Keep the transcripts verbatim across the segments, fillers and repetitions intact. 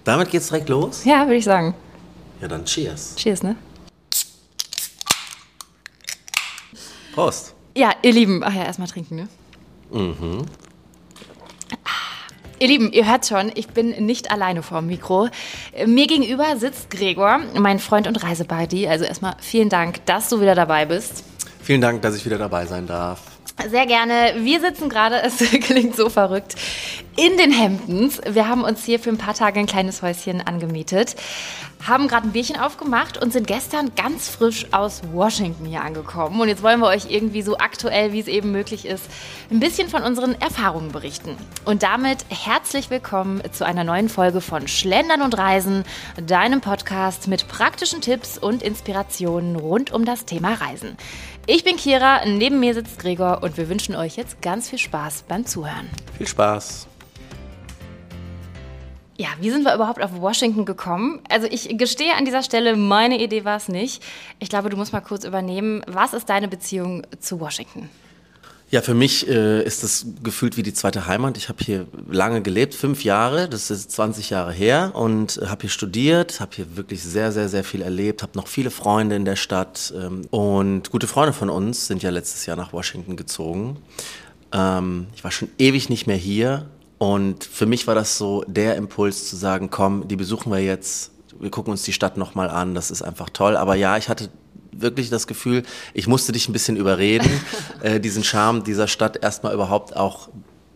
Damit geht's direkt los? Ja, würde ich sagen. Ja, dann cheers. Cheers, ne? Prost. Ja, ihr Lieben, ach ja, erstmal trinken, ne? Mhm. Ihr Lieben, ihr hört schon, ich bin nicht alleine vorm Mikro. Mir gegenüber sitzt Gregor, mein Freund und Reisebuddy. Also erstmal vielen Dank, dass du wieder dabei bist. Vielen Dank, dass ich wieder dabei sein darf. Sehr gerne. Wir sitzen gerade, es klingt so verrückt, in den Hamptons. Wir haben uns hier für ein paar Tage ein kleines Häuschen angemietet, haben gerade ein Bierchen aufgemacht und sind gestern ganz frisch aus Washington hier angekommen. Und jetzt wollen wir euch irgendwie so aktuell, wie es eben möglich ist, ein bisschen von unseren Erfahrungen berichten. Und damit herzlich willkommen zu einer neuen Folge von Schlendern und Reisen, deinem Podcast mit praktischen Tipps und Inspirationen rund um das Thema Reisen. Ich bin Kira, neben mir sitzt Gregor und wir wünschen euch jetzt ganz viel Spaß beim Zuhören. Viel Spaß. Ja, wie sind wir überhaupt auf Washington gekommen? Also ich gestehe an dieser Stelle, meine Idee war es nicht. Ich glaube, du musst mal kurz übernehmen. Was ist deine Beziehung zu Washington? Ja, für mich äh, ist das gefühlt wie die zweite Heimat. Ich habe hier lange gelebt, fünf Jahre, das ist zwanzig Jahre her und habe hier studiert, habe hier wirklich sehr, sehr, sehr viel erlebt, habe noch viele Freunde in der Stadt ähm, und gute Freunde von uns sind ja letztes Jahr nach Washington gezogen. Ähm, ich war schon ewig nicht mehr hier und für mich war das so der Impuls zu sagen, komm, die besuchen wir jetzt, wir gucken uns die Stadt nochmal an, das ist einfach toll. Aber ja, ich hatte wirklich das Gefühl, ich musste dich ein bisschen überreden, äh, diesen Charme dieser Stadt erstmal überhaupt auch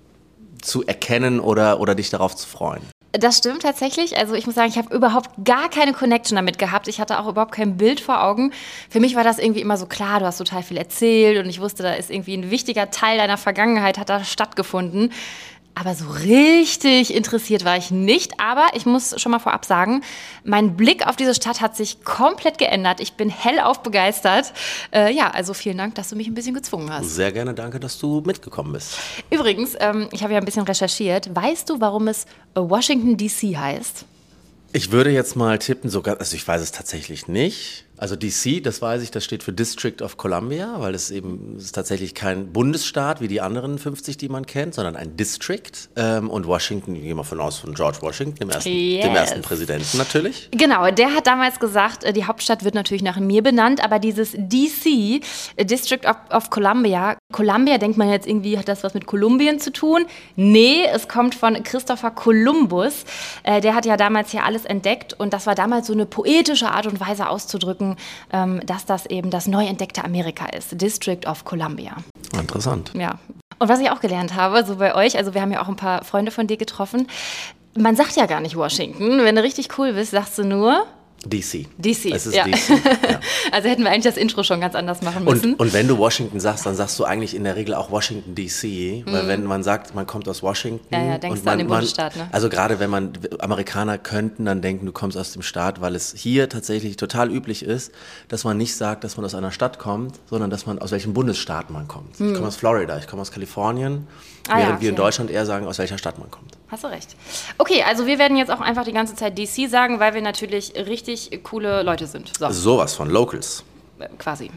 zu erkennen oder, oder dich darauf zu freuen. Das stimmt tatsächlich. Also ich muss sagen, ich habe überhaupt gar keine Connection damit gehabt. Ich hatte auch überhaupt kein Bild vor Augen. Für mich war das irgendwie immer so klar, du hast total viel erzählt und ich wusste, da ist irgendwie ein wichtiger Teil deiner Vergangenheit, hat da stattgefunden. Aber so richtig interessiert war ich nicht. Aber ich muss schon mal vorab sagen, mein Blick auf diese Stadt hat sich komplett geändert. Ich bin hellauf begeistert. Äh, ja, also vielen Dank, dass du mich ein bisschen gezwungen hast. Sehr gerne, danke, dass du mitgekommen bist. Übrigens, ähm, ich habe ja ein bisschen recherchiert. Weißt du, warum es Washington D C heißt? Ich würde jetzt mal tippen, sogar, also ich weiß es tatsächlich nicht. Also D C, das weiß ich, das steht für District of Columbia, weil es eben es ist tatsächlich kein Bundesstaat wie die anderen fünfzig, die man kennt, sondern ein District. Ähm, und Washington, ich gehe mal von aus, von George Washington, dem ersten, yes. dem ersten Präsidenten natürlich. Genau, der hat damals gesagt, die Hauptstadt wird natürlich nach mir benannt, aber dieses D C, District of, of Columbia, Columbia, denkt man jetzt irgendwie, hat das was mit Kolumbien zu tun? Nee, es kommt von Christopher Columbus. Äh, der hat ja damals hier alles entdeckt und das war damals so eine poetische Art und Weise auszudrücken, dass das eben das neu entdeckte Amerika ist. District of Columbia. Interessant. Ja. Und was ich auch gelernt habe, so bei euch, also wir haben ja auch ein paar Freunde von dir getroffen, man sagt ja gar nicht Washington. Wenn du richtig cool bist, sagst du nur D C. D C, es ist ja. D C. Ja. Also hätten wir eigentlich das Intro schon ganz anders machen müssen. Und, und wenn du Washington sagst, dann sagst du eigentlich in der Regel auch Washington D C, weil mhm. wenn man sagt, man kommt aus Washington. Ja, ja, denkst und du man, an den man, Bundesstaat, ne? Also gerade wenn man, Amerikaner könnten dann denken, du kommst aus dem Staat, weil es hier tatsächlich total üblich ist, dass man nicht sagt, dass man aus einer Stadt kommt, sondern dass man aus welchem Bundesstaat man kommt. Mhm. Ich komme aus Florida, ich komme aus Kalifornien, ah, während ja, okay. wir in Deutschland eher sagen, aus welcher Stadt man kommt. Hast du recht. Okay, also wir werden jetzt auch einfach die ganze Zeit D C sagen, weil wir natürlich richtig coole Leute sind. So. Also sowas von Locals. Äh, quasi.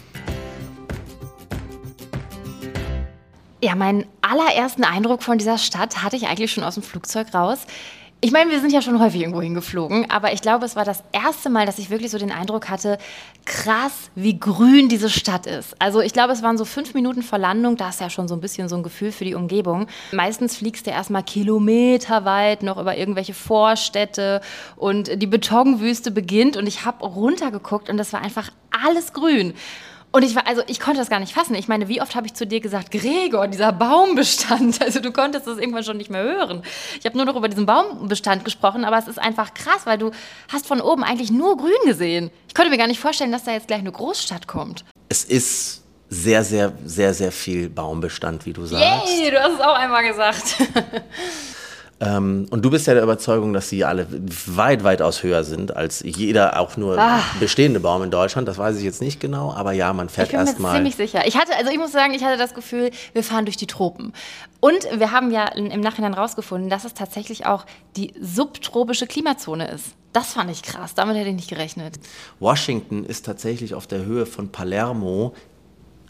Ja, meinen allerersten Eindruck von dieser Stadt hatte ich eigentlich schon aus dem Flugzeug raus. Ich meine, wir sind ja schon häufig irgendwo hingeflogen, aber ich glaube, es war das erste Mal, dass ich wirklich so den Eindruck hatte, krass, wie grün diese Stadt ist. Also ich glaube, es waren so fünf Minuten vor Landung, da ist ja schon so ein bisschen so ein Gefühl für die Umgebung. Meistens fliegst du erstmal kilometerweit noch über irgendwelche Vorstädte und die Betonwüste beginnt und ich habe runtergeguckt und das war einfach alles grün. Und ich war, also ich konnte das gar nicht fassen. Ich meine, wie oft habe ich zu dir gesagt, Gregor, dieser Baumbestand, also du konntest das irgendwann schon nicht mehr hören. Ich habe nur noch über diesen Baumbestand gesprochen, aber es ist einfach krass, weil du hast von oben eigentlich nur grün gesehen. Ich konnte mir gar nicht vorstellen, dass da jetzt gleich eine Großstadt kommt. Es ist sehr, sehr, sehr, sehr viel Baumbestand, wie du sagst. Yay, du hast es auch einmal gesagt. Ähm, und du bist ja der Überzeugung, dass sie alle weit, weitaus höher sind als jeder auch nur ah. bestehende Baum in Deutschland. Das weiß ich jetzt nicht genau, aber ja, man fährt erstmal. Ich bin mir ziemlich sicher. Ich hatte, also ich muss sagen, ich hatte das Gefühl, wir fahren durch die Tropen. Und wir haben ja im Nachhinein rausgefunden, dass es tatsächlich auch die subtropische Klimazone ist. Das fand ich krass, damit hätte ich nicht gerechnet. Washington ist tatsächlich auf der Höhe von Palermo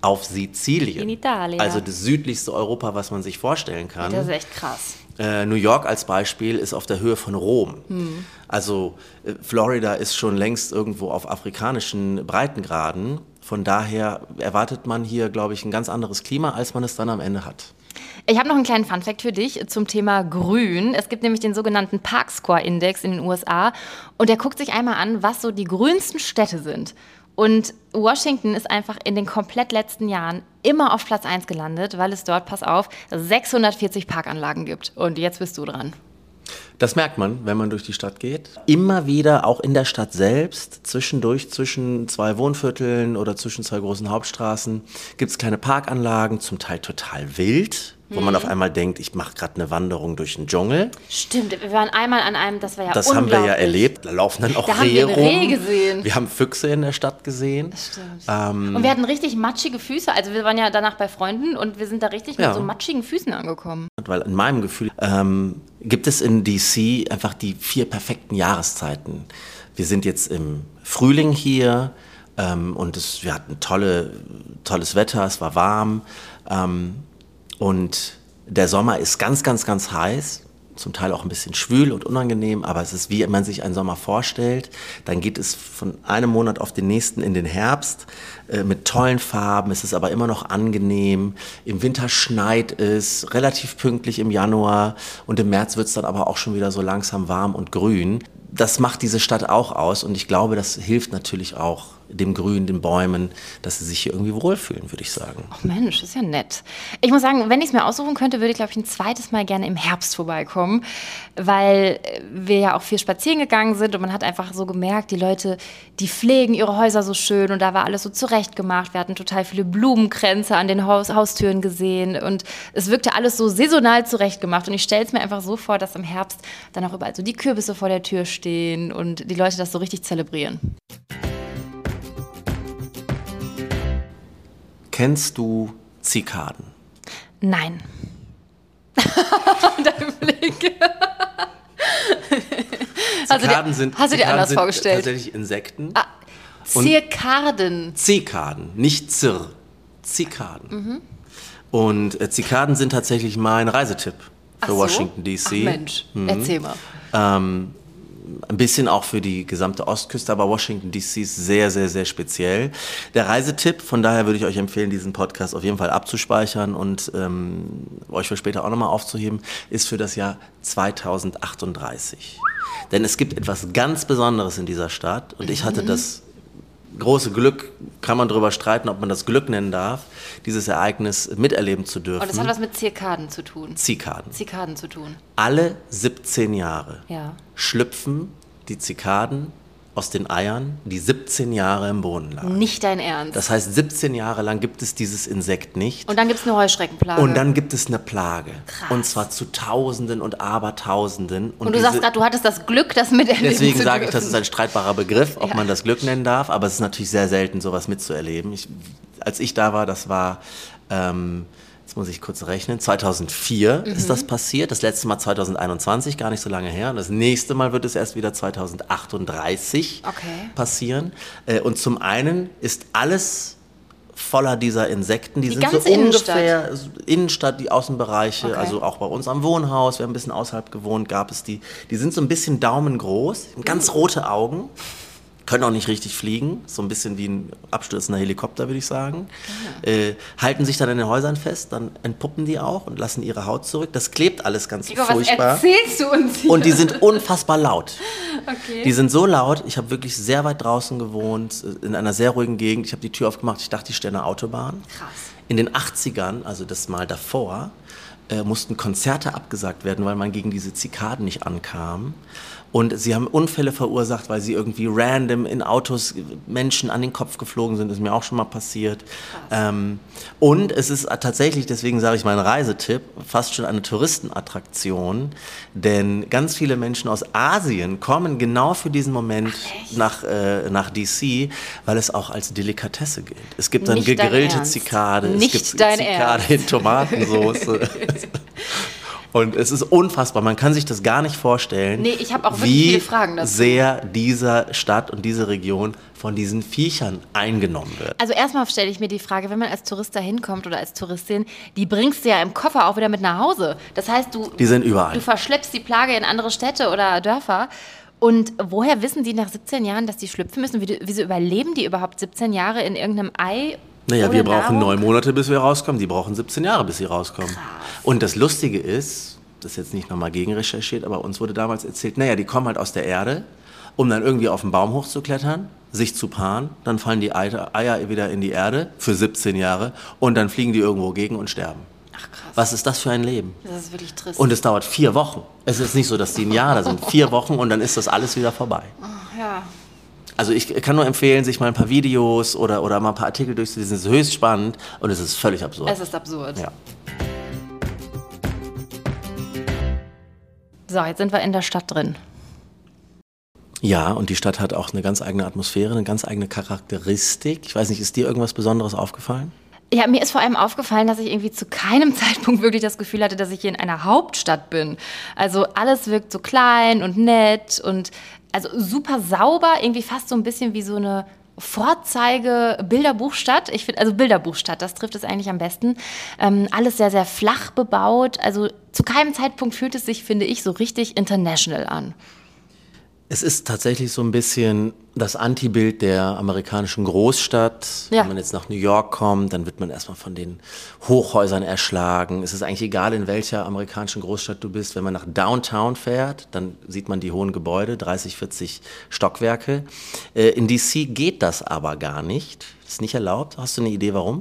auf Sizilien. In Italien. Also das südlichste Europa, was man sich vorstellen kann. Das ist echt krass. Äh, New York als Beispiel ist auf der Höhe von Rom. Hm. Also äh, Florida ist schon längst irgendwo auf afrikanischen Breitengraden. Von daher erwartet man hier, glaube ich, ein ganz anderes Klima, als man es dann am Ende hat. Ich habe noch einen kleinen Funfact für dich zum Thema Grün. Es gibt nämlich den sogenannten Park Score Index in den U S A und der guckt sich einmal an, was so die grünsten Städte sind. Und Washington ist einfach in den komplett letzten Jahren immer auf Platz eins gelandet, weil es dort, pass auf, sechshundertvierzig Parkanlagen gibt. Und jetzt bist du dran. Das merkt man, wenn man durch die Stadt geht. Immer wieder, auch in der Stadt selbst, zwischendurch zwischen zwei Wohnvierteln oder zwischen zwei großen Hauptstraßen, gibt es kleine Parkanlagen, zum Teil total wild, wo man auf einmal denkt, ich mache gerade eine Wanderung durch den Dschungel. Stimmt, wir waren einmal an einem, das war ja Das unglaublich. haben wir ja erlebt, da laufen dann auch Da haben Rehe wir rum. Rehe gesehen. Wir haben Füchse in der Stadt gesehen. Das stimmt. Ähm, und wir hatten richtig matschige Füße, also wir waren ja danach bei Freunden und wir sind da richtig Ja. mit so matschigen Füßen angekommen. Weil in meinem Gefühl ähm, gibt es in D C einfach die vier perfekten Jahreszeiten. Wir sind jetzt im Frühling hier ähm, und es, wir hatten tolle, tolles Wetter, es war warm ähm, und der Sommer ist ganz, ganz, ganz heiß, zum Teil auch ein bisschen schwül und unangenehm, aber es ist, wie man sich einen Sommer vorstellt. Dann geht es von einem Monat auf den nächsten in den Herbst äh, mit tollen Farben. Es ist aber immer noch angenehm. Im Winter schneit es, relativ pünktlich im Januar und im März wird es dann aber auch schon wieder so langsam warm und grün. Das macht diese Stadt auch aus und ich glaube, das hilft natürlich auch dem Grün, den Bäumen, dass sie sich hier irgendwie wohlfühlen, würde ich sagen. Ach Mensch, ist ja nett. Ich muss sagen, wenn ich es mir aussuchen könnte, würde ich, glaube ich, ein zweites Mal gerne im Herbst vorbeikommen, weil wir ja auch viel spazieren gegangen sind und man hat einfach so gemerkt, die Leute, die pflegen ihre Häuser so schön und da war alles so zurechtgemacht. Wir hatten total viele Blumenkränze an den Haus- Haustüren gesehen und es wirkte alles so saisonal zurechtgemacht und ich stelle es mir einfach so vor, dass im Herbst dann auch überall so die Kürbisse vor der Tür stehen und die Leute das so richtig zelebrieren. Kennst du Zikaden? Nein. Dein Blick. Hast du dir, Zikaden sind, hast du dir Zikaden anders sind vorgestellt? tatsächlich Insekten. Ah, Zikaden. Zikaden, nicht Zirr. Zikaden. Mhm. Und äh, Zikaden sind tatsächlich mein Reisetipp für Ach so? Washington D C. Ach Mensch, Mhm. erzähl mal. Ähm, ein bisschen auch für die gesamte Ostküste, aber Washington D C ist sehr, sehr, sehr speziell. Der Reisetipp, von daher würde ich euch empfehlen, diesen Podcast auf jeden Fall abzuspeichern und ähm, euch für später auch nochmal aufzuheben, ist für das Jahr zweitausendachtunddreißig. Denn es gibt etwas ganz Besonderes in dieser Stadt und ich hatte das große Glück, kann man darüber streiten, ob man das Glück nennen darf, dieses Ereignis miterleben zu dürfen. Und das hat was mit Zikaden zu tun. Zikaden. Zikaden zu tun. Alle siebzehn Jahre Ja. schlüpfen die Zikaden aus den Eiern, die siebzehn Jahre im Boden lagen. Nicht dein Ernst. Das heißt, siebzehn Jahre lang gibt es dieses Insekt nicht. Und dann gibt es eine Heuschreckenplage. Und dann gibt es eine Plage. Krass. Und zwar zu Tausenden und Abertausenden. Und du diese- sagst gerade, du hattest das Glück, das miterleben Deswegen zu sage ich, dürfen. das ist ein streitbarer Begriff, ob Ja. man das Glück nennen darf. Aber es ist natürlich sehr selten, sowas mitzuerleben. Ich, als ich da war, das war, ähm, jetzt muss ich kurz rechnen, zweitausendvier Mhm. ist das passiert. Das letzte Mal zweitausendeinundzwanzig, gar nicht so lange her. Und das nächste Mal wird es erst wieder zweitausendachtunddreißig Okay. passieren. Äh, Und zum einen ist alles voller dieser Insekten. Die, Die sind so ganze Innenstadt? ungefähr Innenstadt, die Außenbereiche, Okay. also auch bei uns am Wohnhaus, wir haben ein bisschen außerhalb gewohnt, gab es die. Die sind so ein bisschen daumengroß, ganz rote Augen, können auch nicht richtig fliegen, so ein bisschen wie ein abstürzender Helikopter, würde ich sagen. Äh, halten sich dann in den Häusern fest, dann entpuppen die auch und lassen ihre Haut zurück. Das klebt alles ganz Igor, was furchtbar. erzählst du uns hier? Und die sind unfassbar laut. Okay. Die sind so laut, ich habe wirklich sehr weit draußen gewohnt, in einer sehr ruhigen Gegend. Ich habe die Tür aufgemacht, ich dachte, ich stehe an der Autobahn. Krass. In den achtzigern, also das Mal davor, äh, mussten Konzerte abgesagt werden, weil man gegen diese Zikaden nicht ankam. Und sie haben Unfälle verursacht, weil sie irgendwie random in Autos Menschen an den Kopf geflogen sind. Das ist mir auch schon mal passiert. Ähm, und es ist tatsächlich, deswegen sage ich mein Reisetipp, fast schon eine Touristenattraktion. Denn ganz viele Menschen aus Asien kommen genau für diesen Moment nach, äh, nach D C, weil es auch als Delikatesse gilt. Es gibt dann Nicht dein gegrillte Ernst. Zikade, Nicht es gibt dein Zikade Ernst. in Tomatensauce. Und es ist unfassbar, man kann sich das gar nicht vorstellen, nee, ich habe auch wirklich wie viele Fragen dazu. sehr diese Stadt und diese Region von diesen Viechern eingenommen wird. Also erstmal stelle ich mir die Frage, wenn man als Tourist da hinkommt oder als Touristin, die bringst du ja im Koffer auch wieder mit nach Hause. Das heißt, du, die sind überall. Du verschleppst die Plage in andere Städte oder Dörfer. Und woher wissen die nach siebzehn Jahren, dass die schlüpfen müssen? Wie, wieso überleben die überhaupt siebzehn Jahre in irgendeinem Ei? Naja, wir brauchen Nahrung? neun Monate, bis wir rauskommen. Die brauchen siebzehn Jahre, bis sie rauskommen. Krass. Und das Lustige ist, das ist jetzt nicht nochmal gegenrecherchiert, aber uns wurde damals erzählt, naja, die kommen halt aus der Erde, um dann irgendwie auf den Baum hochzuklettern, sich zu paaren, dann fallen die Eier wieder in die Erde für siebzehn Jahre und dann fliegen die irgendwo gegen und sterben. Ach krass. Was ist das für ein Leben? Das ist wirklich trist. Und es dauert vier Wochen. Es ist nicht so, dass die ein Jahr da sind. Vier Wochen und dann ist das alles wieder vorbei. Oh, ja. Also ich kann nur empfehlen, sich mal ein paar Videos oder, oder mal ein paar Artikel durchzulesen. Es ist höchst spannend und es ist völlig absurd. Es ist absurd. Ja. So, jetzt sind wir in der Stadt drin. Ja, und die Stadt hat auch eine ganz eigene Atmosphäre, eine ganz eigene Charakteristik. Ich weiß nicht, ist dir irgendwas Besonderes aufgefallen? Ja, mir ist vor allem aufgefallen, dass ich irgendwie zu keinem Zeitpunkt wirklich das Gefühl hatte, dass ich hier in einer Hauptstadt bin. Also alles wirkt so klein und nett und also super sauber, irgendwie fast so ein bisschen wie so eine Vorzeige-Bilderbuchstadt. Ich finde, also Bilderbuchstadt, das trifft es eigentlich am besten. Ähm, alles sehr, sehr flach bebaut. Also zu keinem Zeitpunkt fühlt es sich, finde ich, so richtig international an. Es ist tatsächlich so ein bisschen das Antibild der amerikanischen Großstadt. Ja. Wenn man jetzt nach New York kommt, dann wird man erstmal von den Hochhäusern erschlagen. Es ist eigentlich egal, in welcher amerikanischen Großstadt du bist. Wenn man nach Downtown fährt, dann sieht man die hohen Gebäude, dreißig, vierzig Stockwerke. Äh, in D C geht das aber gar nicht. Das ist nicht erlaubt. Hast du eine Idee, warum?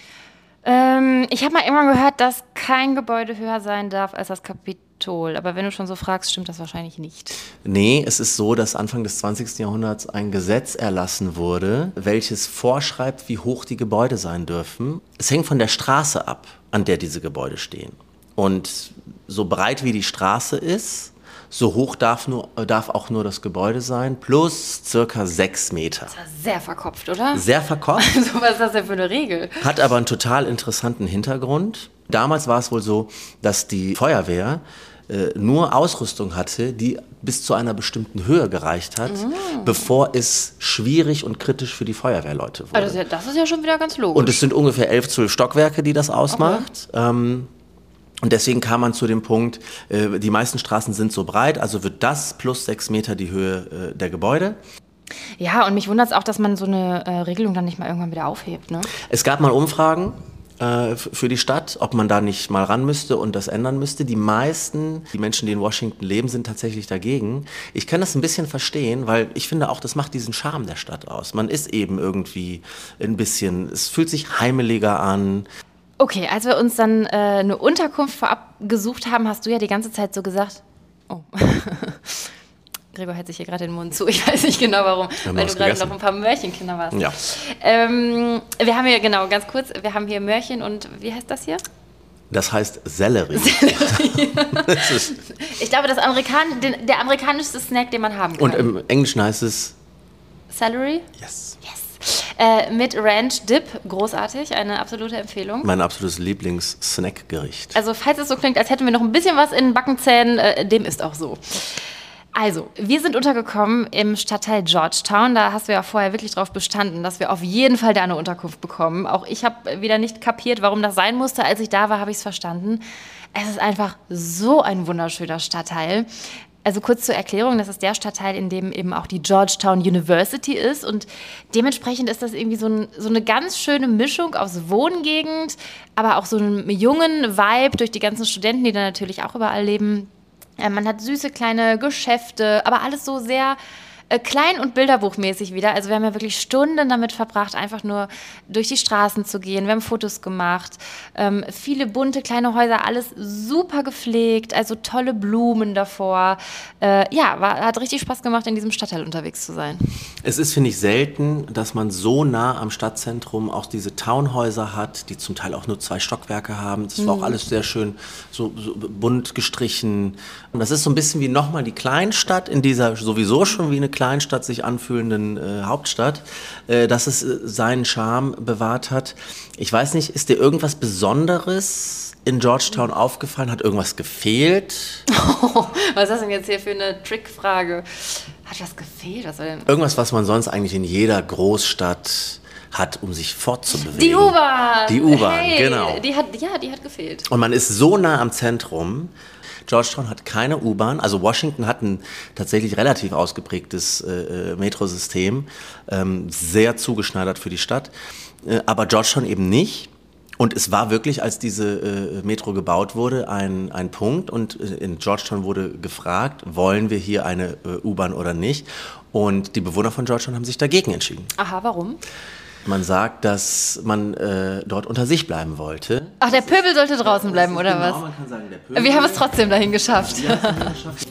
Ähm, ich habe mal irgendwann gehört, dass kein Gebäude höher sein darf als das Kapitol. Aber wenn du schon so fragst, stimmt das wahrscheinlich nicht. Nee, es ist so, dass Anfang des zwanzigsten Jahrhunderts ein Gesetz erlassen wurde, welches vorschreibt, wie hoch die Gebäude sein dürfen. Es hängt von der Straße ab, an der diese Gebäude stehen. Und so breit wie die Straße ist, so hoch darf, nur, darf auch nur das Gebäude sein, plus circa sechs Meter. Das war sehr verkopft, oder? Sehr verkopft. Also, was ist das denn für eine Regel? Hat aber einen total interessanten Hintergrund. Damals war es wohl so, dass die Feuerwehr äh, nur Ausrüstung hatte, die bis zu einer bestimmten Höhe gereicht hat, mm. bevor es schwierig und kritisch für die Feuerwehrleute wurde. Also das ist ja schon wieder ganz logisch. Und es sind ungefähr elf, zwölf Stockwerke, die das ausmacht. Okay. Ähm, und deswegen kam man zu dem Punkt, äh, die meisten Straßen sind so breit, also wird das plus sechs Meter die Höhe äh, der Gebäude. Ja, und mich wundert es auch, dass man so eine äh, Regelung dann nicht mal irgendwann wieder aufhebt, ne? Es gab mal Umfragen für die Stadt, ob man da nicht mal ran müsste und das ändern müsste. Die meisten, die Menschen, die in Washington leben, sind tatsächlich dagegen. Ich kann das ein bisschen verstehen, weil ich finde auch, das macht diesen Charme der Stadt aus. Man ist eben irgendwie ein bisschen, es fühlt sich heimeliger an. Okay, als wir uns dann äh, eine Unterkunft vorab gesucht haben, hast du ja die ganze Zeit so gesagt, oh, Gregor hält sich hier gerade den Mund zu, ich weiß nicht genau warum, weil du gerade noch ein paar Möhrchenkinder warst. Ja. Ähm, wir haben hier, genau, ganz kurz, wir haben hier Möhrchen und wie heißt das hier? Das heißt Sellerie. Sellerie. Ich glaube, das Amerikan- den, der amerikanischste Snack, den man haben kann. Und im Englischen heißt es Celery? Yes. Yes. Äh, mit Ranch Dip, großartig, eine absolute Empfehlung. Mein absolutes Lieblings-Snackgericht. Also falls es so klingt, als hätten wir noch ein bisschen was in den Backenzähnen, äh, dem ist auch so. Also, wir sind untergekommen im Stadtteil Georgetown. Da hast du ja vorher wirklich drauf bestanden, dass wir auf jeden Fall da eine Unterkunft bekommen. Auch ich habe wieder nicht kapiert, warum das sein musste. Als ich da war, habe ich es verstanden. Es ist einfach so ein wunderschöner Stadtteil. Also kurz zur Erklärung, das ist der Stadtteil, in dem eben auch die Georgetown University ist. Und dementsprechend ist das irgendwie so, ein, so eine ganz schöne Mischung aus Wohngegend, aber auch so einem jungen Vibe durch die ganzen Studenten, die da natürlich auch überall leben. Man hat süße kleine Geschäfte, aber alles so sehr äh, klein und bilderbuchmäßig wieder. Also wir haben ja wirklich Stunden damit verbracht, einfach nur durch die Straßen zu gehen. Wir haben Fotos gemacht, ähm, viele bunte kleine Häuser, alles super gepflegt, also tolle Blumen davor. Äh, ja, war, hat richtig Spaß gemacht, in diesem Stadtteil unterwegs zu sein. Es ist, finde ich, selten, dass man so nah am Stadtzentrum auch diese Townhäuser hat, die zum Teil auch nur zwei Stockwerke haben. Das war mhm. auch alles sehr schön so, so bunt gestrichen. Und das ist so ein bisschen wie nochmal die Kleinstadt in dieser sowieso schon wie eine Kleinstadt sich anfühlenden äh, Hauptstadt, äh, dass es äh, seinen Charme bewahrt hat. Ich weiß nicht, ist dir irgendwas Besonderes in Georgetown aufgefallen? Hat irgendwas gefehlt? Oh, was ist das denn jetzt hier für eine Trickfrage? Hat was gefehlt? Was soll denn? Irgendwas, was man sonst eigentlich in jeder Großstadt hat, um sich fortzubewegen. Die U-Bahn! Die U-Bahn, hey, genau. Die hat, ja, die hat gefehlt. Und man ist so nah am Zentrum. Georgetown hat keine U-Bahn. Also Washington hat ein tatsächlich relativ ausgeprägtes äh, Metrosystem. Ähm, sehr zugeschneidert für die Stadt. Äh, aber Georgetown eben nicht. Und es war wirklich, als diese äh, Metro gebaut wurde, ein, ein Punkt. Und äh, in Georgetown wurde gefragt, wollen wir hier eine äh, U-Bahn oder nicht? Und die Bewohner von Georgetown haben sich dagegen entschieden. Aha, warum? Man sagt, dass man äh, dort unter sich bleiben wollte. Ach, der Pöbel sollte draußen bleiben, oder genau, was? Man kann sagen, der Pöbel. Wir haben es trotzdem dahin geschafft. Wir haben es dahin geschafft.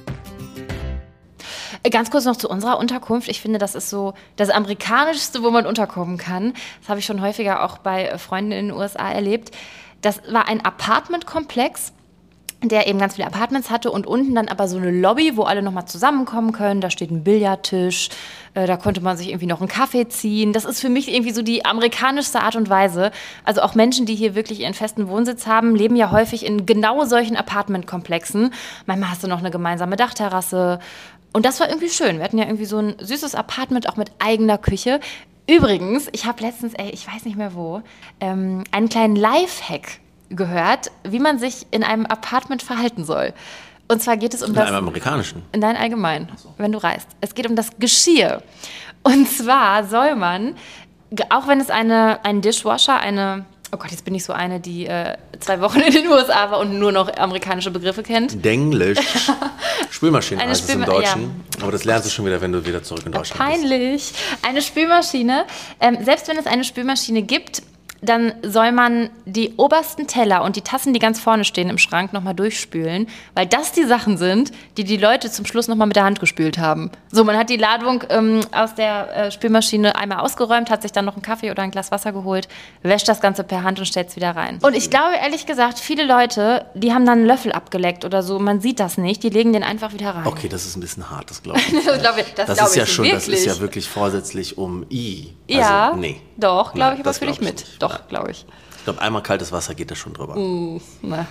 Ganz kurz noch zu unserer Unterkunft. Ich finde, das ist so das Amerikanischste, wo man unterkommen kann. Das habe ich schon häufiger auch bei Freunden in den U S A erlebt. Das war ein Apartmentkomplex, der eben ganz viele Apartments hatte und unten dann aber so eine Lobby, wo alle nochmal zusammenkommen können. Da steht ein Billardtisch, äh, da konnte man sich irgendwie noch einen Kaffee ziehen. Das ist für mich irgendwie so die amerikanischste Art und Weise. Also auch Menschen, die hier wirklich ihren festen Wohnsitz haben, leben ja häufig in genau solchen Apartmentkomplexen. Manchmal hast du noch eine gemeinsame Dachterrasse. Und das war irgendwie schön. Wir hatten ja irgendwie so ein süßes Apartment, auch mit eigener Küche. Übrigens, ich habe letztens, ey, ich weiß nicht mehr wo, ähm, einen kleinen Lifehack gehört, wie man sich in einem Apartment verhalten soll. Und zwar geht es um in das... einem amerikanischen? In deinem allgemein, so. Wenn du reist. Es geht um das Geschirr. Und zwar soll man, auch wenn es eine, ein Dishwasher, eine... Oh Gott, jetzt bin ich so eine, die äh, zwei Wochen in den U S A war und nur noch amerikanische Begriffe kennt. Denglisch. Spülmaschine Eine heißt Spülma- es im Deutschen. ja. Aber das lernst du schon wieder, wenn du wieder zurück in Deutschland bist. Peinlich. Eine Spülmaschine. Ähm, selbst wenn es eine Spülmaschine gibt, dann soll man die obersten Teller und die Tassen, die ganz vorne stehen im Schrank, nochmal durchspülen, weil das die Sachen sind, die die Leute zum Schluss nochmal mit der Hand gespült haben. So, man hat die Ladung ähm, aus der äh, Spülmaschine einmal ausgeräumt, hat sich dann noch einen Kaffee oder ein Glas Wasser geholt, wäscht das Ganze per Hand und stellt es wieder rein. Und ich glaube, ehrlich gesagt, viele Leute, die haben dann einen Löffel abgeleckt oder so, man sieht das nicht, die legen den einfach wieder rein. Okay, das ist ein bisschen hart, das glaube ich. das glaube ich, das das glaub ist ja ich schon, wirklich. Das ist ja wirklich vorsätzlich um I. Also, ja, nee. doch, glaube ich, aber das fühle ich glaub mit. nicht. Doch, glaube ich. Ich glaube, einmal kaltes Wasser geht da schon drüber. Mm, na.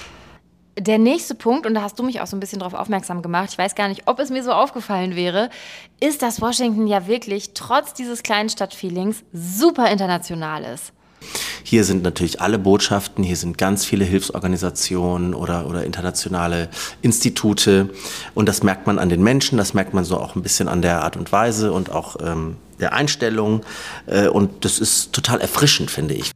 Der nächste Punkt, und da hast du mich auch so ein bisschen drauf aufmerksam gemacht, ich weiß gar nicht, ob es mir so aufgefallen wäre, ist, dass Washington ja wirklich trotz dieses kleinen Stadtfeelings super international ist. Hier sind natürlich alle Botschaften, hier sind ganz viele Hilfsorganisationen oder, oder internationale Institute. Und das merkt man an den Menschen, das merkt man so auch ein bisschen an der Art und Weise und auch ähm, der Einstellung. Äh, und das ist total erfrischend, finde ich.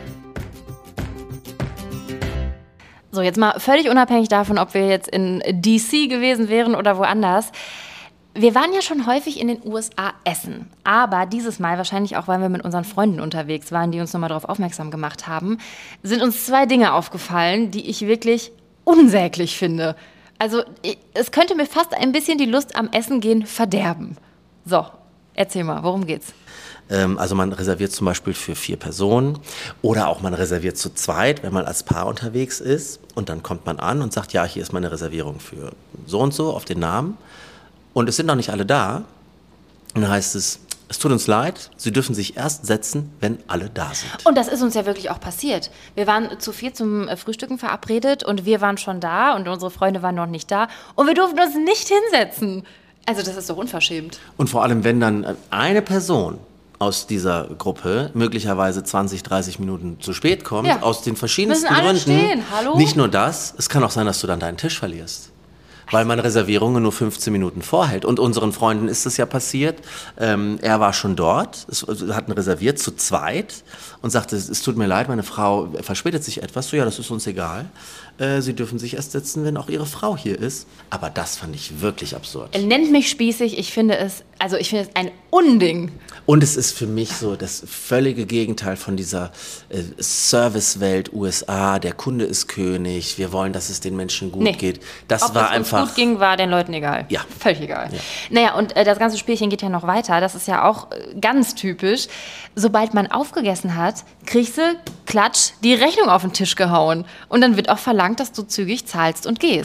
So, jetzt mal völlig unabhängig davon, ob wir jetzt in D C gewesen wären oder woanders. Wir waren ja schon häufig in den U S A essen, aber dieses Mal, wahrscheinlich auch, weil wir mit unseren Freunden unterwegs waren, die uns nochmal darauf aufmerksam gemacht haben, sind uns zwei Dinge aufgefallen, die ich wirklich unsäglich finde. Also ich, es könnte mir fast ein bisschen die Lust am Essen gehen verderben. So, erzähl mal, worum geht's? Ähm, also man reserviert zum Beispiel für vier Personen oder auch man reserviert zu zweit, wenn man als Paar unterwegs ist. Und dann kommt man an und sagt, ja, hier ist meine Reservierung für so und so auf den Namen. Und es sind noch nicht alle da. Und dann heißt es, es tut uns leid, Sie dürfen sich erst setzen, wenn alle da sind. Und das ist uns ja wirklich auch passiert. Wir waren zu viert zum Frühstücken verabredet und wir waren schon da und unsere Freunde waren noch nicht da. Und wir durften uns nicht hinsetzen. Also das ist doch unverschämt. Und vor allem, wenn dann eine Person aus dieser Gruppe möglicherweise zwanzig, dreißig Minuten zu spät kommt, ja. aus den verschiedensten Müssen alle Gründen. Stehen. Hallo? Nicht nur das, es kann auch sein, dass du dann deinen Tisch verlierst. Weil man Reservierungen nur fünfzehn Minuten vorhält. Und unseren Freunden ist es ja passiert. Ähm, er war schon dort, es, also, hatten reserviert zu zweit und sagte, es tut mir leid, meine Frau verspätet sich etwas. So, ja, das ist uns egal. Äh, Sie dürfen sich erst setzen, wenn auch Ihre Frau hier ist. Aber das fand ich wirklich absurd. Er nennt mich spießig, ich finde es, also ich finde es ein Unding. Und es ist für mich so das völlige Gegenteil von dieser äh, Servicewelt U S A. Der Kunde ist König, wir wollen, dass es den Menschen gut Nee. geht. Das Ob war es uns einfach... gut ging, war den Leuten egal. Ja. Völlig egal. Ja. Naja, und äh, das ganze Spielchen geht ja noch weiter. Das ist ja auch äh, ganz typisch. Sobald man aufgegessen hat, kriegst du, klatsch, die Rechnung auf den Tisch gehauen. Und dann wird auch verlangt, dass du zügig zahlst und gehst.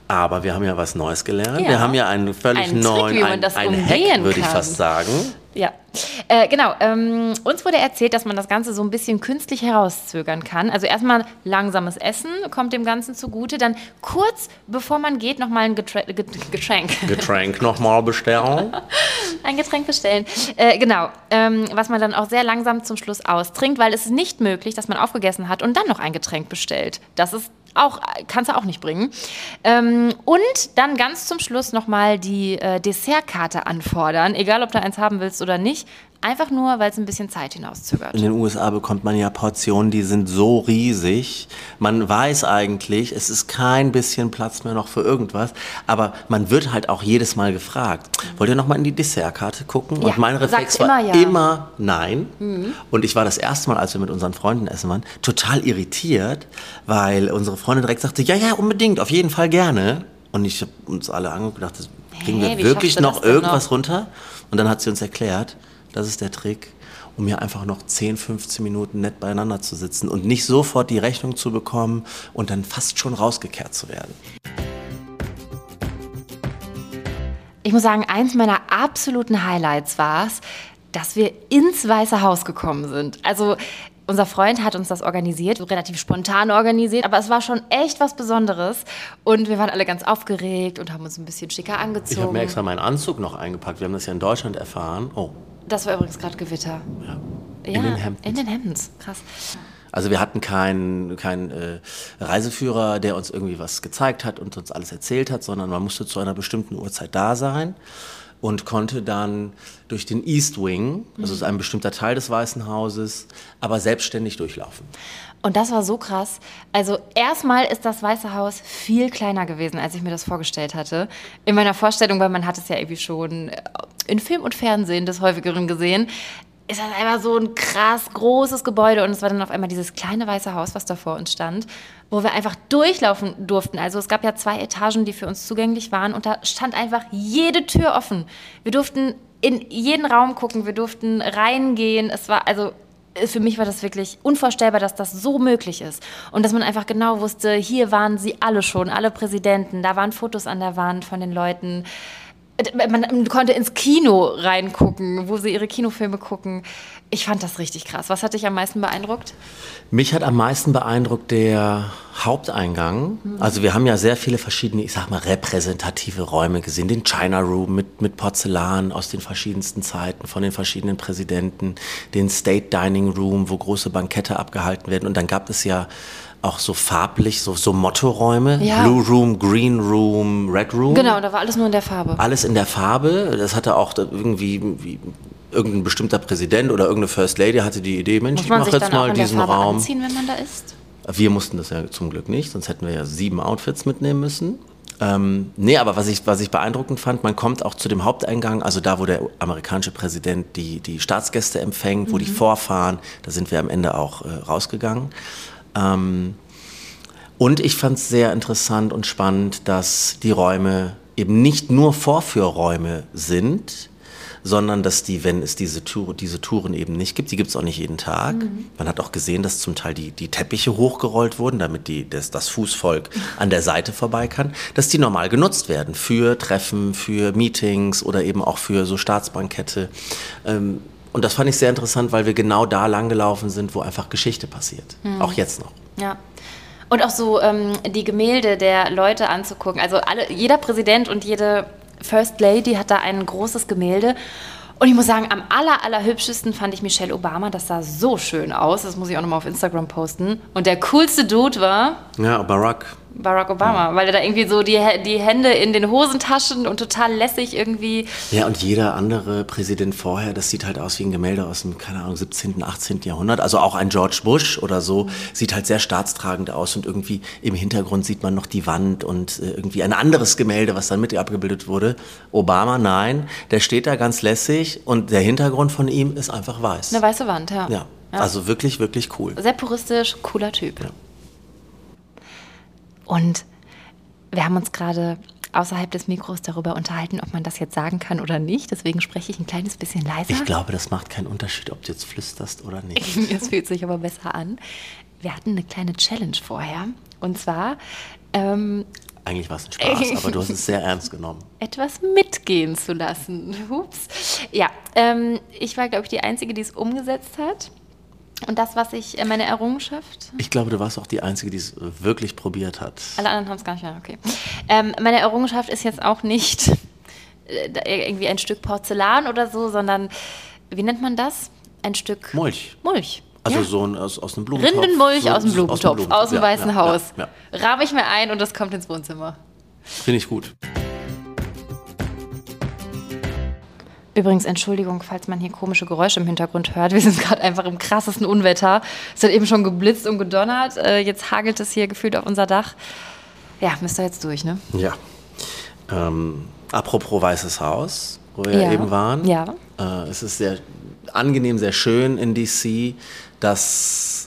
Aber wir haben ja was Neues gelernt. Ja. Wir haben ja einen völlig Einen Trick, neuen, wie man ein, das ein umgehen Hack, würde ich kann. fast sagen. Ja, äh, genau. Ähm, uns wurde erzählt, dass man das Ganze so ein bisschen künstlich herauszögern kann. Also erstmal langsames Essen kommt dem Ganzen zugute. Dann kurz bevor man geht, nochmal ein Geträ Get Getränk. Getränk nochmal bestellen. Ein Getränk bestellen. Äh, genau, ähm, was man dann auch sehr langsam zum Schluss austrinkt, weil es ist nicht möglich, dass man aufgegessen hat und dann noch ein Getränk bestellt. Das ist auch, kannst du auch nicht bringen. Ähm, und dann ganz zum Schluss nochmal die äh, Dessertkarte anfordern, egal ob du eins haben willst oder nicht. Einfach nur, weil es ein bisschen Zeit hinauszögert. In den U S A bekommt man ja Portionen, die sind so riesig. Man weiß eigentlich, es ist kein bisschen Platz mehr noch für irgendwas. Aber man wird halt auch jedes Mal gefragt, wollt ihr noch mal in die Dessertkarte gucken? Ja, und mein Reflex sagt war immer ja. immer nein. Mhm. Und ich war das erste Mal, als wir mit unseren Freunden essen waren, total irritiert, weil unsere Freundin direkt sagte, ja, ja, unbedingt, auf jeden Fall gerne. Und ich habe uns alle angeguckt und dachte, kriegen Hey, wir wie wirklich schaffst du noch das denn irgendwas noch? runter? Und dann hat sie uns erklärt, das ist der Trick, um hier einfach noch zehn, fünfzehn Minuten nett beieinander zu sitzen und nicht sofort die Rechnung zu bekommen und dann fast schon rausgekehrt zu werden. Ich muss sagen, eins meiner absoluten Highlights war es, dass wir ins Weiße Haus gekommen sind. Also unser Freund hat uns das organisiert, relativ spontan organisiert, aber es war schon echt was Besonderes. Und wir waren alle ganz aufgeregt und haben uns ein bisschen schicker angezogen. Ich habe mir extra meinen Anzug noch eingepackt. Wir haben das ja in Deutschland erfahren. Oh, Das war übrigens gerade Gewitter. ja. Ja, In den Hemden. In den Hemdens, krass. Also wir hatten keinen keinen äh, Reiseführer, der uns irgendwie was gezeigt hat und uns alles erzählt hat, sondern man musste zu einer bestimmten Uhrzeit da sein und konnte dann durch den East Wing, also ist ein bestimmter Teil des Weißen Hauses, aber selbstständig durchlaufen. Und das war so krass. Also erstmal ist das Weiße Haus viel kleiner gewesen, als ich mir das vorgestellt hatte. In meiner Vorstellung, weil man hat es ja irgendwie schon in Film und Fernsehen des Häufigeren gesehen, ist das einfach so ein krass großes Gebäude. Und es war dann auf einmal dieses kleine Weiße Haus, was da vor uns stand, wo wir einfach durchlaufen durften. Also es gab ja zwei Etagen, die für uns zugänglich waren. Und da stand einfach jede Tür offen. Wir durften in jeden Raum gucken, wir durften reingehen. Es war also... Für mich war das wirklich unvorstellbar, dass das so möglich ist. Und dass man einfach genau wusste, hier waren sie alle schon, alle Präsidenten. Da waren Fotos an der Wand von den Leuten. Man konnte ins Kino reingucken, wo sie ihre Kinofilme gucken. Ich fand das richtig krass. Was hat dich am meisten beeindruckt? Mich hat am meisten beeindruckt der Haupteingang. Also wir haben ja sehr viele verschiedene, ich sag mal, repräsentative Räume gesehen. Den China Room mit, mit Porzellan aus den verschiedensten Zeiten, von den verschiedenen Präsidenten. Den State Dining Room, wo große Bankette abgehalten werden. Und dann gab es ja auch so farblich, so, so Mottoräume. Ja. Blue Room, Green Room, Red Room. Genau, da war alles nur in der Farbe. Alles in der Farbe. Das hatte auch irgendwie... Wie, irgendein bestimmter Präsident oder irgendeine First Lady hatte die Idee, Mensch, Muss ich man mache sich jetzt dann auch mal in der diesen Farbe Raum. anziehen, wenn man da ist? Wir mussten das ja zum Glück nicht, sonst hätten wir ja sieben Outfits mitnehmen müssen. Ähm, nee, aber was ich, was ich beeindruckend fand, man kommt auch zu dem Haupteingang, also da, wo der amerikanische Präsident die, die Staatsgäste empfängt, wo mhm. die vorfahren, da sind wir am Ende auch äh, rausgegangen. Ähm, und ich fand es sehr interessant und spannend, dass die Räume eben nicht nur Vorführräume sind, sondern dass die, wenn es diese, Tour, diese Touren eben nicht gibt, die gibt es auch nicht jeden Tag. Mhm. Man hat auch gesehen, dass zum Teil die, die Teppiche hochgerollt wurden, damit die, das, das Fußvolk an der Seite vorbei kann, dass die normal genutzt werden für Treffen, für Meetings oder eben auch für so Staatsbankette. Ähm, und das fand ich sehr interessant, weil wir genau da langgelaufen sind, wo einfach Geschichte passiert. Mhm. Auch jetzt noch. Ja. Und auch so ähm, die Gemälde der Leute anzugucken. Also alle, jeder Präsident und jede First Lady hat da ein großes Gemälde. Und ich muss sagen, am aller, allerhübschesten fand ich Michelle Obama. Das sah so schön aus. Das muss ich auch nochmal auf Instagram posten. Und der coolste Dude war... Ja, Barack. Barack Obama, ja. Weil er da irgendwie so die, die Hände in den Hosentaschen und total lässig irgendwie... Ja, und jeder andere Präsident vorher, das sieht halt aus wie ein Gemälde aus dem, keine Ahnung, siebzehnten, achtzehnten Jahrhundert. Also auch ein George Bush oder so, mhm. sieht halt sehr staatstragend aus. Und irgendwie im Hintergrund sieht man noch die Wand und äh, irgendwie ein anderes Gemälde, was dann mit abgebildet wurde. Obama, nein, der steht da ganz lässig und der Hintergrund von ihm ist einfach weiß. Eine weiße Wand, ja. Ja, ja. Also wirklich, wirklich cool. Sehr puristisch, cooler Typ. Ja. Und wir haben uns gerade außerhalb des Mikros darüber unterhalten, ob man das jetzt sagen kann oder nicht. Deswegen spreche ich ein kleines bisschen leiser. Ich glaube, das macht keinen Unterschied, ob du jetzt flüsterst oder nicht. Es fühlt sich aber besser an. Wir hatten eine kleine Challenge vorher. Und zwar... Ähm, Eigentlich war es ein Spaß, aber du hast es sehr ernst genommen. Etwas mitgehen zu lassen. Ups. Ja, ähm, ich war, glaube ich, die Einzige, die es umgesetzt hat. Und das, was ich, äh, meine Errungenschaft... Ich glaube, du warst auch die Einzige, die es wirklich probiert hat. Alle anderen haben es gar nicht mehr, okay. Ähm, meine Errungenschaft ist jetzt auch nicht äh, irgendwie ein Stück Porzellan oder so, sondern, wie nennt man das? Ein Stück... Mulch. Mulch. Also ja. so ein, aus, aus einem Blumentopf. Rindenmulch so, aus dem Blumentopf, aus dem, Blumentopf. aus dem ja, Weißen ja, Haus. Ja, ja. Rahme ich mir ein und das kommt ins Wohnzimmer. Finde ich gut. Übrigens, Entschuldigung, falls man hier komische Geräusche im Hintergrund hört. Wir sind gerade einfach im krassesten Unwetter. Es hat eben schon geblitzt und gedonnert. Äh, jetzt hagelt es hier gefühlt auf unser Dach. Ja, müsst ihr jetzt durch, ne? Ja. Ähm, apropos Weißes Haus, wo wir Ja. eben waren. Ja. Äh, es ist sehr angenehm, sehr schön in D C, dass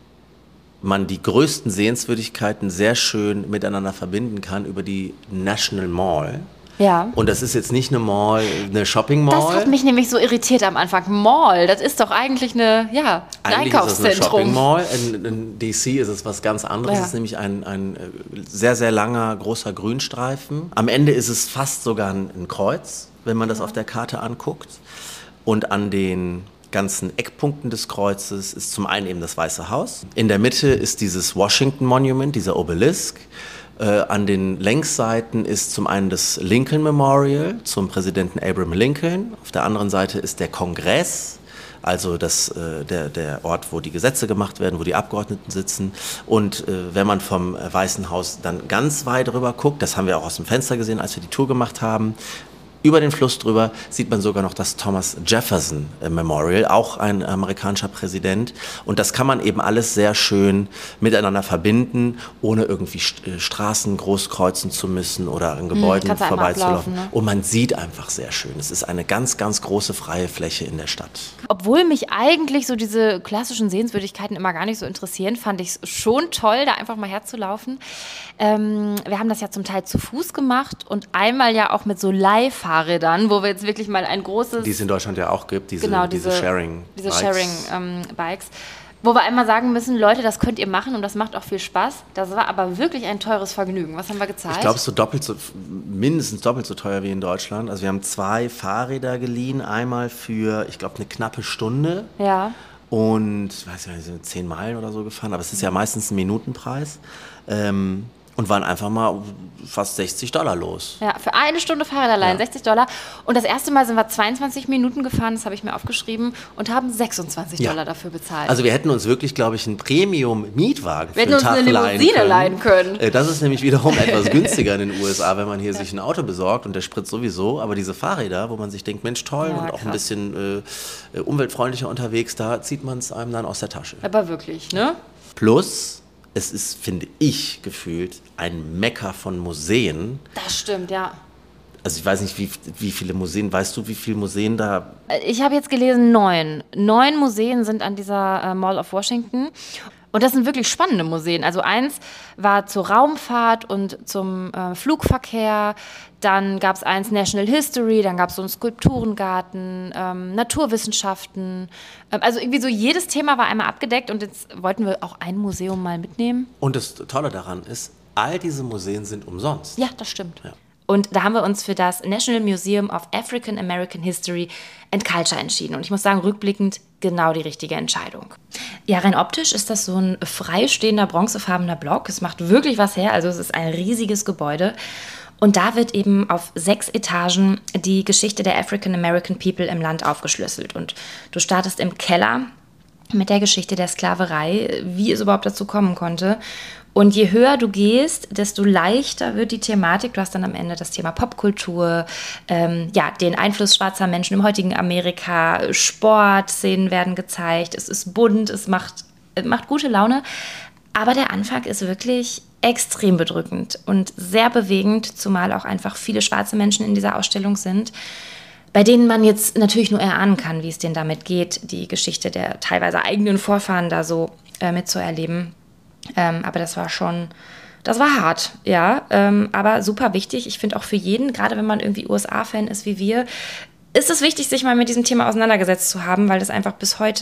man die größten Sehenswürdigkeiten sehr schön miteinander verbinden kann über die National Mall. Ja. Und das ist jetzt nicht eine Mall, eine Shopping Mall. Das hat mich nämlich so irritiert am Anfang. Mall, das ist doch eigentlich eine, ja, ein Eigentlich ist es eine Einkaufszentrum. Shopping Mall. In, in D C ist es was ganz anderes. Ja. Es ist nämlich ein, ein sehr, sehr langer, großer Grünstreifen. Am Ende ist es fast sogar ein, ein Kreuz, wenn man das auf der Karte anguckt. Und an den ganzen Eckpunkten des Kreuzes ist zum einen eben das Weiße Haus. In der Mitte ist dieses Washington Monument, dieser Obelisk. Äh, an den Längsseiten ist zum einen das Lincoln Memorial zum Präsidenten Abraham Lincoln. Auf der anderen Seite ist der Kongress, also das, äh, der, der Ort, wo die Gesetze gemacht werden, wo die Abgeordneten sitzen. Und äh, wenn man vom äh, Weißen Haus dann ganz weit rüber guckt, das haben wir auch aus dem Fenster gesehen, als wir die Tour gemacht haben, über den Fluss drüber sieht man sogar noch das Thomas Jefferson Memorial, auch ein amerikanischer Präsident. Und das kann man eben alles sehr schön miteinander verbinden, ohne irgendwie St- Straßen groß kreuzen zu müssen oder an Gebäuden kannst du einmal vorbeizulaufen. ablaufen, ne? Und man sieht einfach sehr schön. Es ist eine ganz, ganz große freie Fläche in der Stadt. Obwohl mich eigentlich so diese klassischen Sehenswürdigkeiten immer gar nicht so interessieren, fand ich es schon toll, da einfach mal herzulaufen. Ähm, wir haben das ja zum Teil zu Fuß gemacht und einmal ja auch mit so Leihfahrrädern, wo wir jetzt wirklich mal ein großes... Die es in Deutschland ja auch gibt, diese, genau, diese, diese Sharing-Bikes. Diese Sharing-Bikes. Wo wir einmal sagen müssen, Leute, das könnt ihr machen und das macht auch viel Spaß. Das war aber wirklich ein teures Vergnügen. Was haben wir gezahlt? Ich glaube, es ist so doppelt so, mindestens doppelt so teuer wie in Deutschland. Also wir haben zwei Fahrräder geliehen, einmal für, ich glaube, eine knappe Stunde. Ja. Und, ich weiß nicht, wir sind zehn Meilen oder so gefahren, aber es ist ja meistens ein Minutenpreis. Ähm, und waren einfach mal fast sechzig Dollar los. Ja, für eine Stunde Fahrrad allein, Ja. sechzig Dollar. Und das erste Mal sind wir zweiundzwanzig Minuten gefahren, das habe ich mir aufgeschrieben, und haben sechsundzwanzig Ja. Dollar dafür bezahlt. Also wir hätten uns wirklich, glaube ich, einen Premium-Mietwagen für Wir hätten einen uns Tag eine leihen Limousine können. leihen können. Äh, Das ist nämlich wiederum etwas günstiger in den U S A, wenn man hier sich ein Auto besorgt und der Sprit sowieso. Aber diese Fahrräder, wo man sich denkt, Mensch, toll, Ja, und auch ein krass. bisschen äh, umweltfreundlicher unterwegs, da zieht man es einem dann aus der Tasche. Aber wirklich, ne? Plus, es ist, finde ich, gefühlt ein Mekka von Museen. Das stimmt, ja. Also ich weiß nicht, wie, wie viele Museen, weißt du, wie viele Museen da... Ich habe jetzt gelesen, neun. Neun Museen sind an dieser äh, Mall of Washington. Und das sind wirklich spannende Museen. Also eins war zur Raumfahrt und zum äh, Flugverkehr. Dann gab es eins National History, dann gab es so einen Skulpturengarten, ähm, Naturwissenschaften. Ähm, also irgendwie so jedes Thema war einmal abgedeckt und jetzt wollten wir auch ein Museum mal mitnehmen. Und das Tolle daran ist, all diese Museen sind umsonst. Ja, das stimmt. Ja. Und da haben wir uns für das National Museum of African American History and Culture entschieden. Und ich muss sagen, rückblickend genau die richtige Entscheidung. Ja, rein optisch ist das so ein freistehender, bronzefarbener Block. Es macht wirklich was her. Also es ist ein riesiges Gebäude. Und da wird eben auf sechs Etagen die Geschichte der African American People im Land aufgeschlüsselt. Und du startest im Keller mit der Geschichte der Sklaverei, wie es überhaupt dazu kommen konnte. Und je höher du gehst, desto leichter wird die Thematik. Du hast dann am Ende das Thema Popkultur, ähm, ja, den Einfluss schwarzer Menschen im heutigen Amerika, Sportszenen werden gezeigt. Es ist bunt, es macht, es macht gute Laune. Aber der Anfang ist wirklich extrem bedrückend und sehr bewegend, zumal auch einfach viele schwarze Menschen in dieser Ausstellung sind, bei denen man jetzt natürlich nur erahnen kann, wie es denen damit geht, die Geschichte der teilweise eigenen Vorfahren da so äh, mitzuerleben. Ähm, aber das war schon, das war hart, ja, ähm, aber super wichtig. Ich finde auch für jeden, gerade wenn man irgendwie U S A-Fan ist wie wir, ist es wichtig, sich mal mit diesem Thema auseinandergesetzt zu haben, weil das einfach bis heute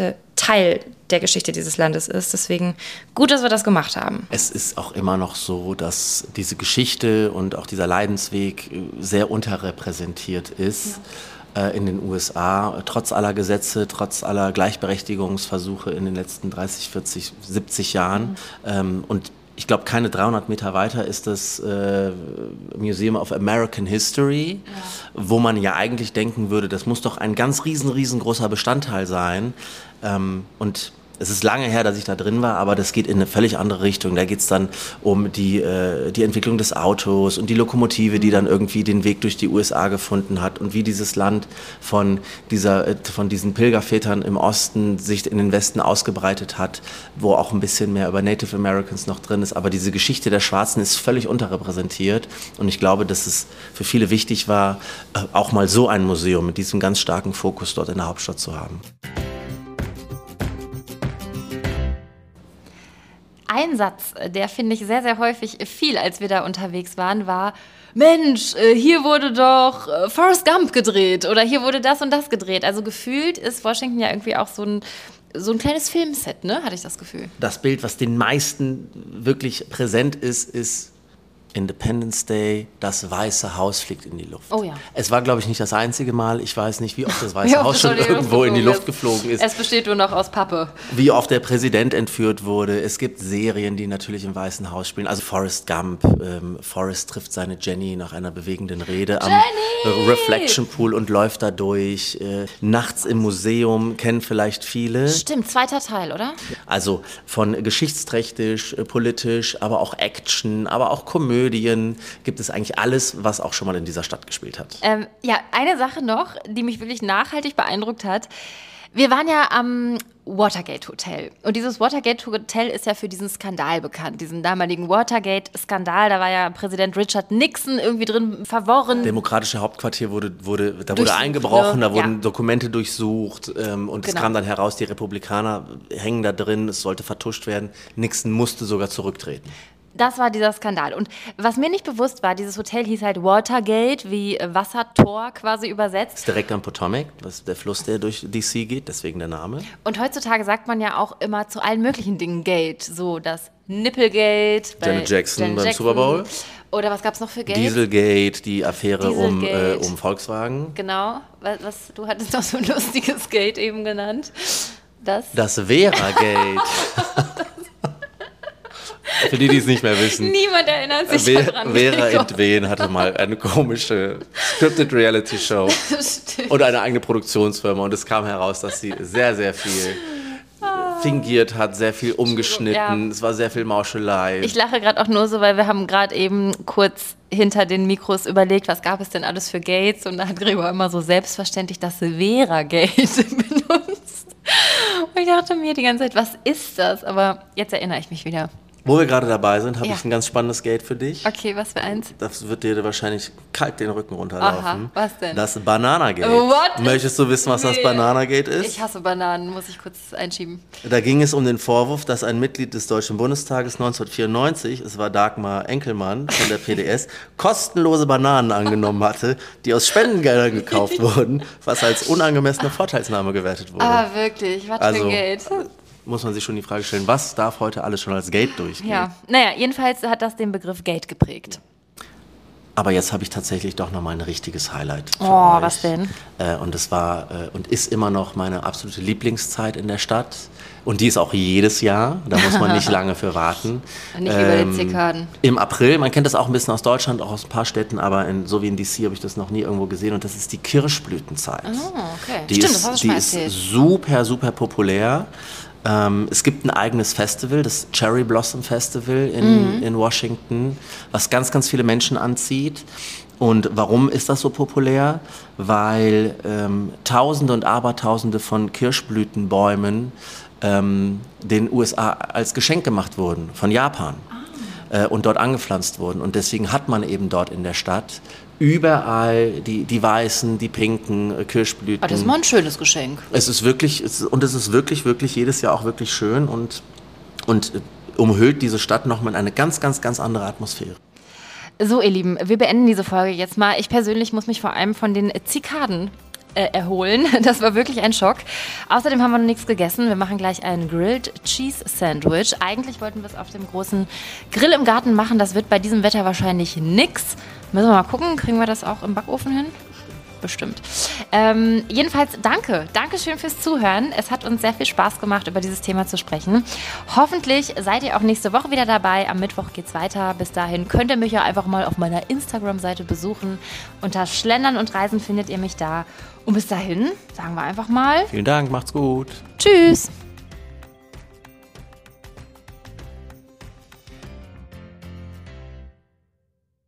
Teil der Geschichte dieses Landes ist. Deswegen gut, dass wir das gemacht haben. Es ist auch immer noch so, dass diese Geschichte und auch dieser Leidensweg sehr unterrepräsentiert ist. Ja. In den U S A, trotz aller Gesetze, trotz aller Gleichberechtigungsversuche in den letzten dreißig, vierzig, siebzig Jahren. Mhm. Und ich glaube, keine dreihundert Meter weiter ist das äh, Museum of American History, ja. wo man ja eigentlich denken würde, das muss doch ein ganz riesen, riesengroßer Bestandteil sein. Ähm, und es ist lange her, dass ich da drin war, aber das geht in eine völlig andere Richtung. Da geht es dann um die, äh, die Entwicklung des Autos und die Lokomotive, die dann irgendwie den Weg durch die U S A gefunden hat und wie dieses Land von, dieser, äh, von diesen Pilgervätern im Osten sich in den Westen ausgebreitet hat, wo auch ein bisschen mehr über Native Americans noch drin ist. Aber diese Geschichte der Schwarzen ist völlig unterrepräsentiert und ich glaube, dass es für viele wichtig war, äh, auch mal so ein Museum mit diesem ganz starken Fokus dort in der Hauptstadt zu haben. Ein Satz, der finde ich sehr, sehr häufig fiel, als wir da unterwegs waren, war: Mensch, hier wurde doch Forrest Gump gedreht oder hier wurde das und das gedreht. Also gefühlt ist Washington ja irgendwie auch so ein, so ein kleines Filmset, ne? Hatte ich das Gefühl. Das Bild, was den meisten wirklich präsent ist, ist Independence Day, das Weiße Haus fliegt in die Luft. Oh ja. Es war, glaube ich, nicht das einzige Mal. Ich weiß nicht, wie oft das Weiße Haus schon irgendwo in die Luft geflogen ist. Es besteht nur noch aus Pappe. Wie oft der Präsident entführt wurde. Es gibt Serien, die natürlich im Weißen Haus spielen. Also Forrest Gump. Ähm, Forrest trifft seine Jenny nach einer bewegenden Rede am Jenny! Reflection Pool und läuft da durch. Äh, nachts im Museum, kennen vielleicht viele. Stimmt, zweiter Teil, oder? Also von geschichtsträchtig, äh, politisch, aber auch Action, aber auch Komödie. Gibt es eigentlich alles, was auch schon mal in dieser Stadt gespielt hat. Ähm, ja, eine Sache noch, die mich wirklich nachhaltig beeindruckt hat. Wir waren ja am Watergate Hotel. Und dieses Watergate Hotel ist ja für diesen Skandal bekannt, diesen damaligen Watergate-Skandal. Da war ja Präsident Richard Nixon irgendwie drin verworren. Demokratische Hauptquartier wurde, wurde da wurde eingebrochen, da wurden ja. Dokumente durchsucht ähm, und genau. Es kam dann heraus, die Republikaner hängen da drin, es sollte vertuscht werden. Nixon musste sogar zurücktreten. Das war dieser Skandal. Und was mir nicht bewusst war, dieses Hotel hieß halt Watergate, wie Wassertor quasi übersetzt. Das ist direkt am Potomac, das ist der Fluss, der durch D C geht, deswegen der Name. Und heutzutage sagt man ja auch immer zu allen möglichen Dingen Gate, so das Nipplegate. Janet Jackson Janet beim Jackson. Super Bowl. Oder was gab es noch für Gate? Dieselgate, die Affäre Dieselgate. Um, äh, um Volkswagen. Genau, was, was, du hattest noch so ein lustiges Gate eben genannt. Das, das Vera-Gate. Für die, die es nicht mehr wissen. Niemand erinnert sich Vera, daran. Vera Entwen hatte mal eine komische Scripted Reality Show und eine eigene Produktionsfirma. Und es kam heraus, dass sie sehr, sehr viel fingiert hat, sehr viel umgeschnitten. Ja. Es war sehr viel Mauschelei. Ich lache gerade auch nur so, weil wir haben gerade eben kurz hinter den Mikros überlegt, was gab es denn alles für Gates. Und da hat Gregor immer so selbstverständlich das Vera-Gate benutzt. Und ich dachte mir die ganze Zeit, was ist das? Aber jetzt erinnere ich mich wieder. Wo wir gerade dabei sind, habe ja. ich ein ganz spannendes Gate für dich. Okay, was für eins? Das wird dir wahrscheinlich kalt den Rücken runterlaufen. Aha, was denn? Das Bananagate. What? Möchtest du wissen, was nee. das Bananagate ist? Ich hasse Bananen, muss ich kurz einschieben. Da ging es um den Vorwurf, dass ein Mitglied des Deutschen Bundestages neunzehnhundertvierundneunzig, es war Dagmar Enkelmann von der P D S, kostenlose Bananen angenommen hatte, die aus Spendengeldern gekauft wurden, was als unangemessene Vorteilsnahme gewertet wurde. Ah, wirklich? Was also, für ein Geld? Muss man sich schon die Frage stellen, was darf heute alles schon als Gate durchgehen? Ja, naja, jedenfalls hat das den Begriff Gate geprägt. Aber jetzt habe ich tatsächlich doch nochmal ein richtiges Highlight für oh, euch. Was denn? Äh, und das war äh, und ist immer noch meine absolute Lieblingszeit in der Stadt. Und die ist auch jedes Jahr, da muss man nicht lange für warten. Nicht ähm, über den Zikaden. Im April, man kennt das auch ein bisschen aus Deutschland, auch aus ein paar Städten, aber in, so wie in D C habe ich das noch nie irgendwo gesehen. Und das ist die Kirschblütenzeit. Oh, okay. Die Stimmt, ist, das hast du die schon ist erzählt. super, super populär. Ähm, es gibt ein eigenes Festival, das Cherry Blossom Festival in, mhm. in Washington, was ganz, ganz viele Menschen anzieht. Und warum ist das so populär? Weil ähm, Tausende und Abertausende von Kirschblütenbäumen ähm, den U S A als Geschenk gemacht wurden, von Japan. Ah. Äh, und dort angepflanzt wurden. Und deswegen hat man eben dort in der Stadt überall die, die weißen, die pinken äh, Kirschblüten. Aber das ist mal ein schönes Geschenk. Es ist wirklich, es, und es ist wirklich, wirklich jedes Jahr auch wirklich schön und, und umhüllt diese Stadt nochmal in eine ganz, ganz, ganz andere Atmosphäre. So, ihr Lieben, wir beenden diese Folge jetzt mal. Ich persönlich muss mich vor allem von den Zikaden äh, erholen. Das war wirklich ein Schock. Außerdem haben wir noch nichts gegessen. Wir machen gleich ein Grilled Cheese Sandwich. Eigentlich wollten wir es auf dem großen Grill im Garten machen. Das wird bei diesem Wetter wahrscheinlich nix. Müssen wir mal gucken, kriegen wir das auch im Backofen hin? Bestimmt. Ähm, jedenfalls danke. Dankeschön fürs Zuhören. Es hat uns sehr viel Spaß gemacht, über dieses Thema zu sprechen. Hoffentlich seid ihr auch nächste Woche wieder dabei. Am Mittwoch geht's weiter. Bis dahin könnt ihr mich ja einfach mal auf meiner Instagram-Seite besuchen. Unter Schlendern und Reisen findet ihr mich da. Und bis dahin sagen wir einfach mal. Vielen Dank, macht's gut. Tschüss.